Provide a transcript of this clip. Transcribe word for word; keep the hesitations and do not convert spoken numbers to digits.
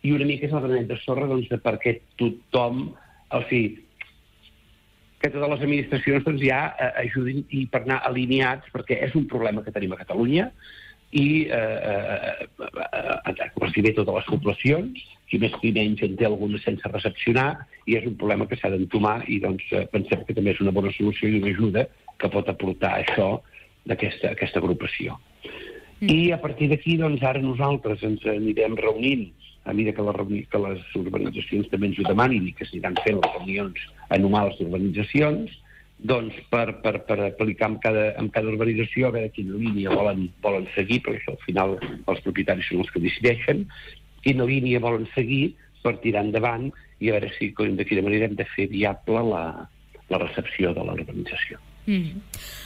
i una mica és el granet de sorra doncs, de perquè tothom, o sigui, que totes les administracions doncs, ja eh, ajudin i per anar alineats, perquè és un problema que tenim a Catalunya, i eh, eh, eh, quasi bé totes les poblacions, qui més qui menys en té alguna sense recepcionar, i és un problema que s'ha d'entomar, i doncs eh, pensem que també és una bona solució i una ajuda que pot aportar això d'aquesta aquesta agrupació. Mm. I a partir d'aquí, doncs, ara nosaltres ens anirem reunint a mesura que, la reuni... que les urbanitzacions també ens ho demanin i que s'aniran fent les reunions anuals d'urbanitzacions, doncs per, per, per aplicar en cada, en cada urbanització a veure quina línia volen, volen seguir, perquè això al final els propietaris són els que decideixen, quina línia volen seguir per tirar endavant i a veure si de quina manera hem de fer viable la, la recepció de la urbanització. Mm.